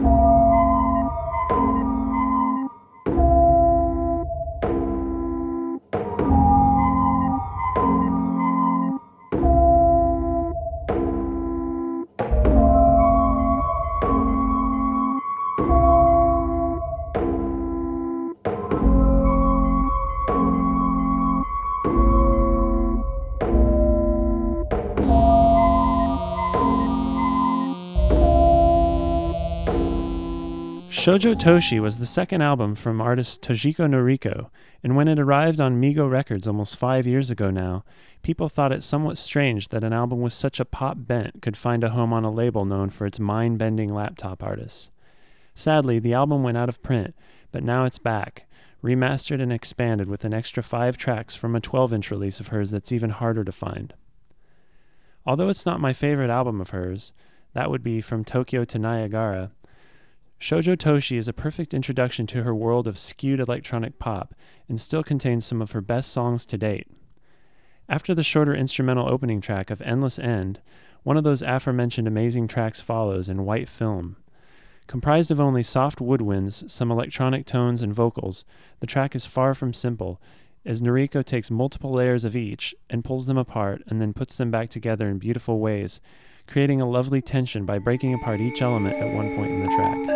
Shoujo Toshi was the second album from artist Tojiko Noriko, and when it arrived on Migo Records almost 5 years ago now, people thought it somewhat strange that an album with such a pop bent could find a home on a label known for its mind-bending laptop artists. Sadly, the album went out of print, but now it's back, remastered and expanded with an extra 5 tracks from a 12-inch release of hers that's even harder to find. Although it's not my favorite album of hers, that would be From Tokyo to Niagara, Shoujo Toshi is a perfect introduction to her world of skewed electronic pop and still contains some of her best songs to date. After the shorter instrumental opening track of Endless End, one of those aforementioned amazing tracks follows in white film. Comprised of only soft woodwinds, some electronic tones, and vocals, the track is far from simple, as Noriko takes multiple layers of each and pulls them apart and then puts them back together in beautiful ways, creating a lovely tension by breaking apart each element at one point in the track.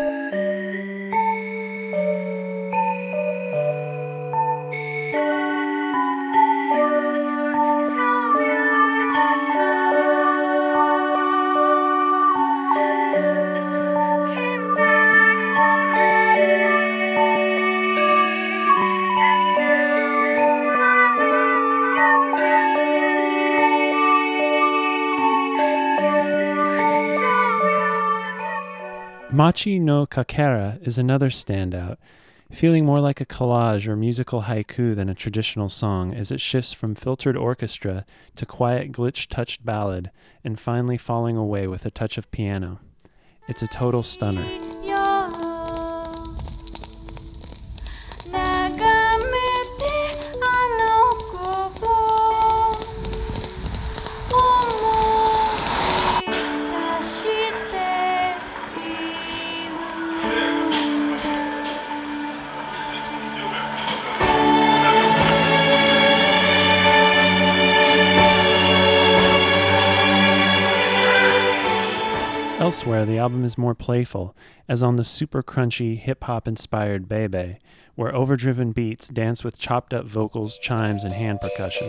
Machi no Kakera is another standout, feeling more like a collage or musical haiku than a traditional song as it shifts from filtered orchestra to quiet glitch-touched ballad and finally falling away with a touch of piano. It's a total stunner. Elsewhere, the album is more playful, as on the super crunchy, hip-hop inspired Bebe, where overdriven beats dance with chopped-up vocals, chimes, and hand percussion.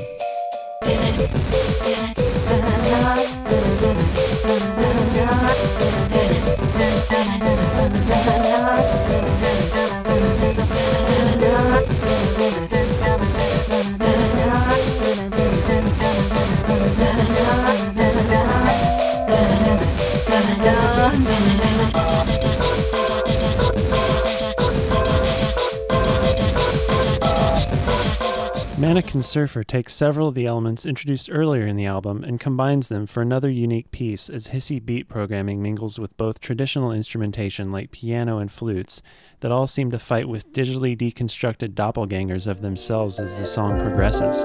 Mannequin Surfer takes several of the elements introduced earlier in the album and combines them for another unique piece as hissy beat programming mingles with both traditional instrumentation like piano and flutes that all seem to fight with digitally deconstructed doppelgangers of themselves as the song progresses.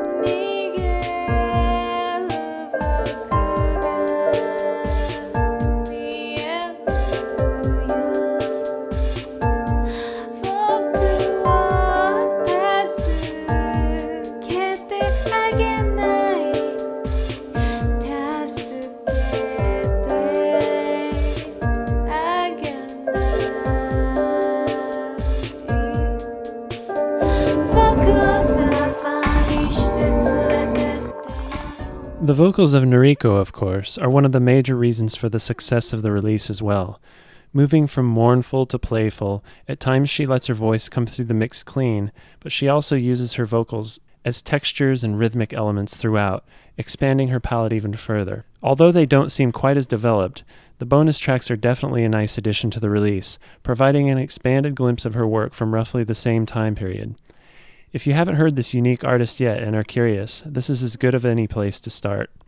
The vocals of Noriko, of course, are one of the major reasons for the success of the release as well. Moving from mournful to playful, at times she lets her voice come through the mix clean, but she also uses her vocals as textures and rhythmic elements throughout, expanding her palette even further. Although they don't seem quite as developed, the bonus tracks are definitely a nice addition to the release, providing an expanded glimpse of her work from roughly the same time period. If you haven't heard this unique artist yet and are curious, this is as good of any place to start.